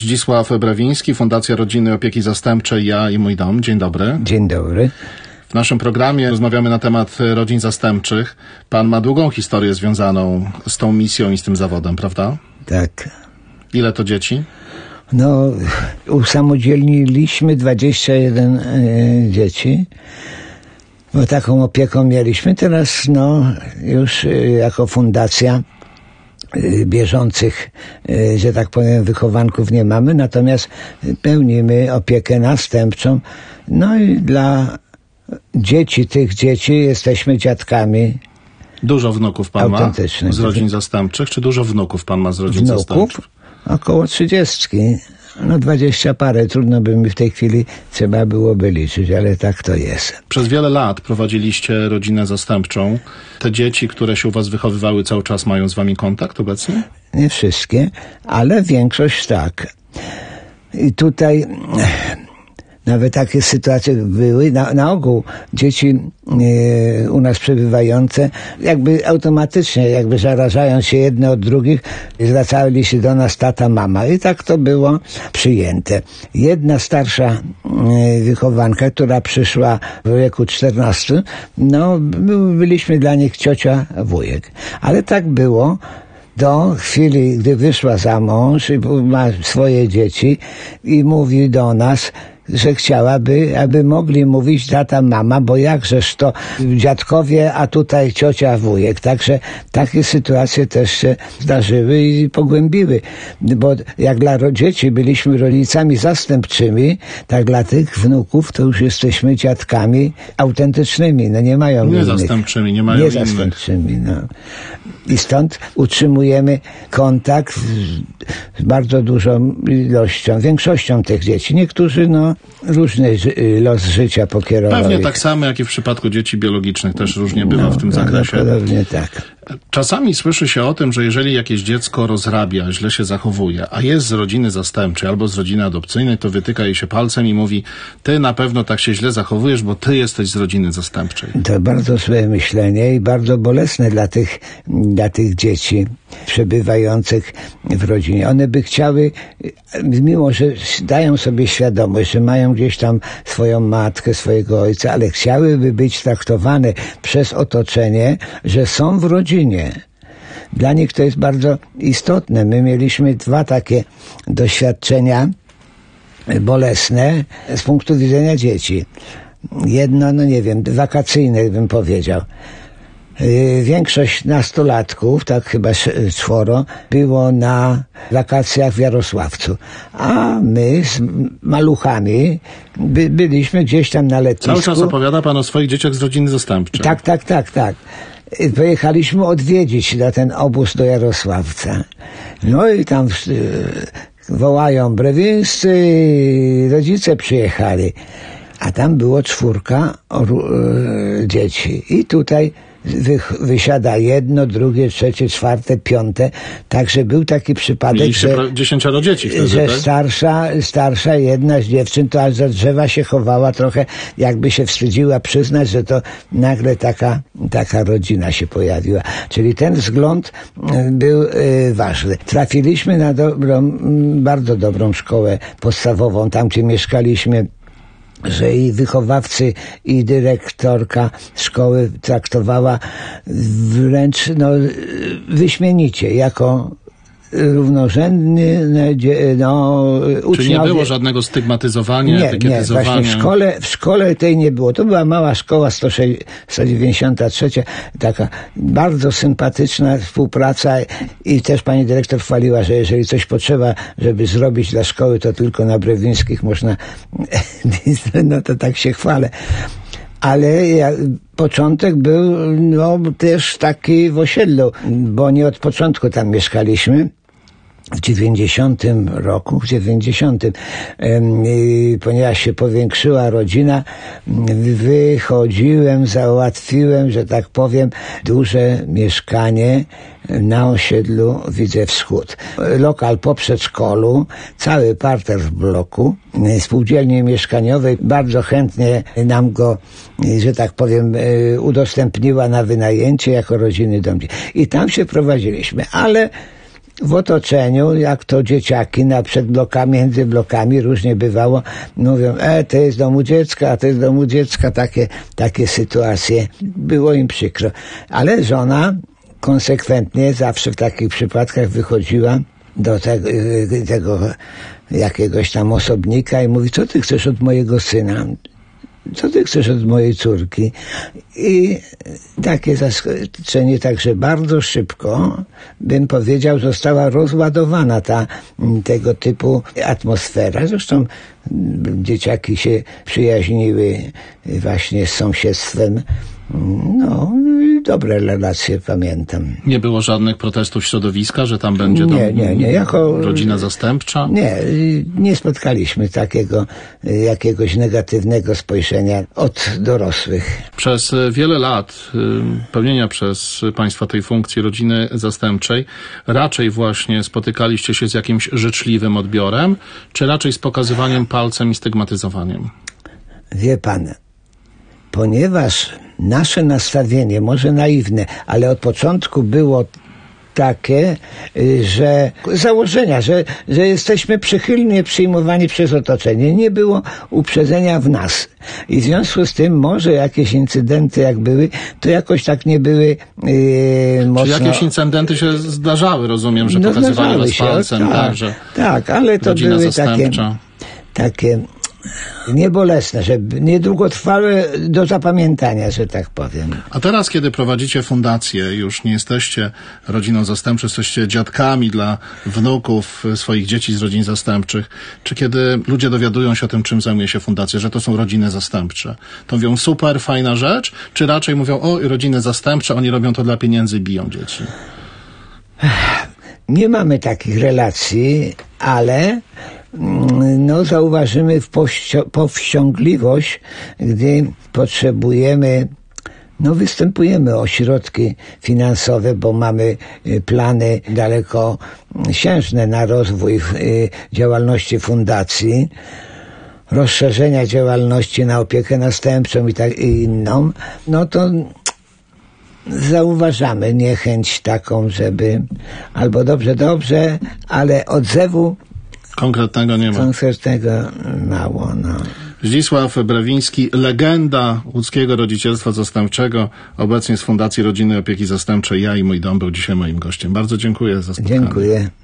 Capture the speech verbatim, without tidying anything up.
Zdzisław Brawiński, Fundacja Rodziny Opieki Zastępczej Ja i Mój Dom. Dzień dobry. Dzień dobry. W naszym programie rozmawiamy na temat rodzin zastępczych. Pan ma długą historię związaną z tą misją i z tym zawodem, prawda? Tak. Ile to dzieci? No, usamodzielniliśmy dwadzieścia jeden y, dzieci, bo taką opieką mieliśmy. Teraz, no, już y, jako fundacja y, bieżących, y, że tak powiem, wychowanków nie mamy, natomiast pełnimy opiekę następczą. No i dla dzieci, tych dzieci jesteśmy dziadkami. Dużo wnuków pan ma z rodzin zastępczych, czy dużo wnuków pan ma z rodzin wnuków? zastępczych? Około trzydziestki. No dwadzieścia parę, trudno by mi w tej chwili trzeba byłoby liczyć, ale tak to jest. Przez wiele lat prowadziliście rodzinę zastępczą. Te dzieci, które się u was wychowywały, cały czas mają z wami kontakt obecnie? Nie wszystkie, ale większość tak. I tutaj nawet takie sytuacje były. Na, na ogół dzieci e, u nas przebywające jakby automatycznie, jakby zarażając się jedne od drugich, zwracali się do nas tata, mama. I tak to było przyjęte. Jedna starsza e, wychowanka, która przyszła w wieku czternastym, no byliśmy dla nich ciocia, wujek. Ale tak było do chwili, gdy wyszła za mąż i ma swoje dzieci i mówi do nas, że chciałaby, aby mogli mówić tata, mama, bo jakżeż to dziadkowie, a tutaj ciocia, wujek. Także takie sytuacje też się zdarzyły i pogłębiły. Bo jak dla dzieci byliśmy rodzicami zastępczymi, tak dla tych wnuków to już jesteśmy dziadkami autentycznymi. No nie mają nie innych. Zastępczymi, nie mają nie innych. Zastępczymi, no. I stąd utrzymujemy kontakt z bardzo dużą ilością, większością tych dzieci. Niektórzy, no, różny los życia pokierował. Pewnie tak samo, jak i w przypadku dzieci biologicznych też różnie bywa no, w tym zakresie. Prawdopodobnie tak. Czasami słyszy się o tym, że jeżeli jakieś dziecko rozrabia, źle się zachowuje, a jest z rodziny zastępczej albo z rodziny adopcyjnej, to wytyka jej się palcem i mówi: ty na pewno tak się źle zachowujesz, bo ty jesteś z rodziny zastępczej. To bardzo złe myślenie i bardzo bolesne dla tych, dla tych dzieci przebywających w rodzinie. One by chciały, mimo że dają sobie świadomość, że mają gdzieś tam swoją matkę, swojego ojca, ale chciałyby być traktowane przez otoczenie, że są w rodzinie. Dla nich to jest bardzo istotne. My mieliśmy dwa takie doświadczenia bolesne z punktu widzenia dzieci. Jedno, no nie wiem, wakacyjne bym powiedział. Większość nastolatków, tak chyba czworo, było na wakacjach w Jarosławcu. A my z maluchami by, byliśmy gdzieś tam na letnisku. Cały czas opowiada pan o swoich dzieciach z rodziny zastępczej. Tak, tak, tak, tak. Pojechaliśmy odwiedzić na ten obóz do Jarosławca. No i tam wołają: Brawińscy, rodzice przyjechali. A tam było czwórka e, dzieci. I tutaj wy, wysiada jedno, drugie, trzecie, czwarte, piąte. Także był taki przypadek, Mieliście że, dziesięcioro dzieci wtedy, że tak? starsza, starsza jedna z dziewczyn to aż za drzewa się chowała trochę, jakby się wstydziła przyznać, że to nagle taka, taka rodzina się pojawiła. Czyli ten wzgląd był y, ważny. Trafiliśmy na dobrą, bardzo dobrą szkołę podstawową, tam gdzie mieszkaliśmy, że i wychowawcy, i dyrektorka szkoły traktowała wręcz no, wyśmienicie, jako równorzędny, no, uczniowie. Czyli nie było żadnego stygmatyzowania, nie, etykietyzowania? Nie, właśnie w szkole, w szkole tej nie było. To była mała szkoła, sto dziewięćdziesiąta trzecia, taka bardzo sympatyczna współpraca i też pani dyrektor chwaliła, że jeżeli coś potrzeba, żeby zrobić dla szkoły, to tylko na Brawińskich można, no to tak się chwalę. Ale ja, początek był no, też taki w osiedlu, bo nie od początku tam mieszkaliśmy. W dziewięćdziesiątym roku, w dziewięćdziesiątym, ponieważ się powiększyła rodzina, wychodziłem, załatwiłem, że tak powiem, duże mieszkanie na osiedlu Widzew Wschód. Lokal po przedszkolu, cały parter w bloku, spółdzielni mieszkaniowej bardzo chętnie nam go, że tak powiem, udostępniła na wynajęcie jako rodzinny dom. I tam się prowadziliśmy, ale w otoczeniu, jak to dzieciaki na przed blokami, między blokami różnie bywało, mówią, e, to jest domu dziecka, to jest domu dziecka, takie, takie sytuacje. Było im przykro. Ale żona konsekwentnie zawsze w takich przypadkach wychodziła do tego, tego jakiegoś tam osobnika i mówi, co ty chcesz od mojego syna? Co ty chcesz od mojej córki? I takie zaskoczenie, także bardzo szybko, bym powiedział, została rozładowana ta tego typu atmosfera. Zresztą dzieciaki się przyjaźniły właśnie z sąsiedztwem. No, dobre relacje, pamiętam. Nie było żadnych protestów środowiska, że tam będzie nie, dom, nie, nie. Jako, rodzina zastępcza? Nie, nie spotkaliśmy takiego jakiegoś negatywnego spojrzenia od dorosłych. Przez wiele lat y, pełnienia przez państwa tej funkcji rodziny zastępczej raczej właśnie spotykaliście się z jakimś życzliwym odbiorem, czy raczej z pokazywaniem palcem i stygmatyzowaniem? Wie pan, ponieważ nasze nastawienie, może naiwne, ale od początku było takie, że założenia, że, że jesteśmy przychylnie przyjmowani przez otoczenie. Nie było uprzedzenia w nas. I w związku z tym może jakieś incydenty jak były, to jakoś tak nie były yy, mocno... Czy jakieś incydenty się zdarzały, rozumiem, że no, pokazywali was się, palcem, tak, tak, że tak, ale to były takie, takie niebolesne, że niedługotrwałe do zapamiętania, że tak powiem. A teraz, kiedy prowadzicie fundację, już nie jesteście rodziną zastępczą, jesteście dziadkami dla wnuków swoich dzieci z rodzin zastępczych, czy kiedy ludzie dowiadują się o tym, czym zajmuje się fundacja, że to są rodziny zastępcze, to mówią super, fajna rzecz, czy raczej mówią, o, rodziny zastępcze, oni robią to dla pieniędzy i biją dzieci? Nie mamy takich relacji, ale no, zauważymy powściągliwość, gdy potrzebujemy, no występujemy o środki finansowe, bo mamy plany dalekosiężne na rozwój działalności fundacji, rozszerzenia działalności na opiekę następczą i, tak, i inną, no to zauważamy niechęć taką, żeby albo dobrze, dobrze, ale odzewu konkretnego nie ma. Konkretnego mało, no. Zdzisław Brewiński, legenda łódzkiego rodzicielstwa zastępczego, obecnie z Fundacji Rodziny Opieki Zastępczej. Ja i mój dom był dzisiaj moim gościem. Bardzo dziękuję za spotkanie. Dziękuję.